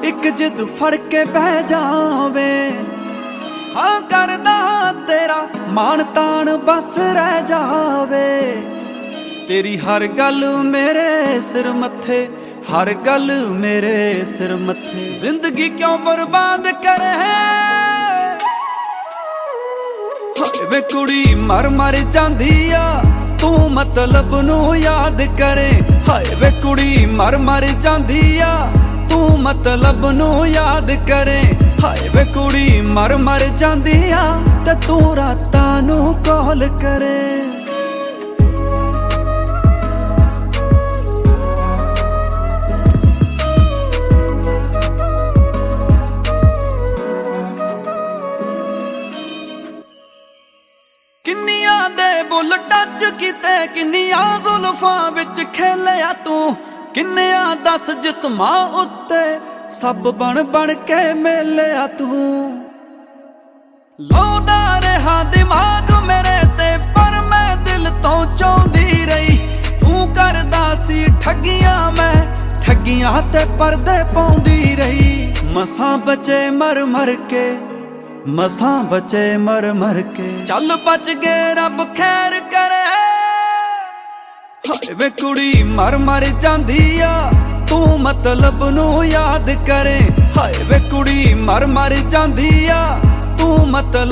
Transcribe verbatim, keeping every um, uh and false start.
ਇੱਕ ਜਿੱਦ ਫੜ ਕੇ ਬਹਿ ਜਾਵੇ। ਹਾਂ ਕਰਦਾ ਤੇਰਾ ਮਾਣ ਤਾਣ ਬਸ ਰਹਿ ਜਾਵੇ। ਤੇਰੀ ਹਰ ਗੱਲ ਮੇਰੇ ਸਿਰ ਮੱਥੇ, ਹਰ ਗੱਲ ਮੇਰੇ ਸਿਰ ਮੱਥੇ। ਜ਼ਿੰਦਗੀ ਕਿਉਂ ਬਰਬਾਦ ਕਰੇ ਵੇ ਕੁੜੀ ਮਰ ਮਰ ਜਾਂਦੀ ਆ, ਤੂੰ ਮਤਲਬ ਨੂੰ ਯਾਦ ਕਰੇ। ਹਾਏ ਵੇ ਕੁੜੀ ਮਰ ਮਰ ਜਾਂਦੀ ਆ, ਤੂੰ ਮਤਲਬ ਨੂੰ ਯਾਦ ਕਰੇ। ਹਾਏ ਵੇ ਕੁੜੀ ਮਰ ਮਰ ਜਾਂਦੀ ਆ, ਤੇ ਤੂੰ ਰਾਤਾਂ ਨੂੰ ਕਾਲ ਕਰੇ। ਕਿੰਨੀਆਂ ਦੇ ਬੁੱਲ ਟੱਚ ਕੀਤੇ, ਕਿੰਨੀਆਂ ਜ਼ੁਲਫਾਂ ਵਿੱਚ ਖੇਲਿਆ ਤੂੰ। ਕਿੰਨਿਆਂ ਦੱਸ ਜਿਸਮਾਂ ਉੱਤੇ ਸਭ ਬਣ ਬਣ ਕੇ ਮੇਲਿਆ ਤੂੰ। ਲਾਉਂਦਾ ਰਿਹਾ ਦਿਮਾਗ ਮੇਰੇ ਤੇ, ਪਰ ਮੈਂ ਦਿਲ ਤੋਂ ਚਾਹੁੰਦੀ ਰਹੀ। ਤੂੰ ਕਰਦਾ ਸੀ ਠੱਗੀਆਂ, ਮੈਂ ਠੱਗੀਆਂ ਤੇ ਪਰਦੇ ਪਾਉਂਦੀ ਰਹੀ। ਮਸਾਂ ਬਚੇ ਮਰ ਮਰ ਕੇ, ਮਸਾਂ ਬਚੇ ਮਰ ਮਰ ਕੇ। ਚੱਲ ਬਚ ਗਏ ਰੱਬ ਖੈਰ ਕਰੇ। ਹਾਏ ਵੇ ਕੁੜੀ ਮਰ ਮਰ ਜਾਂਦੀ ਆ, ਤੂੰ ਮਤਲਬ ਨੂੰ ਯਾਦ ਕਰੇ। ਹਾਏ ਵੇ ਕੁੜੀ ਮਰ ਮਰ ਜਾਂਦੀ ਆ, ਤੂੰ ਮਤਲਬ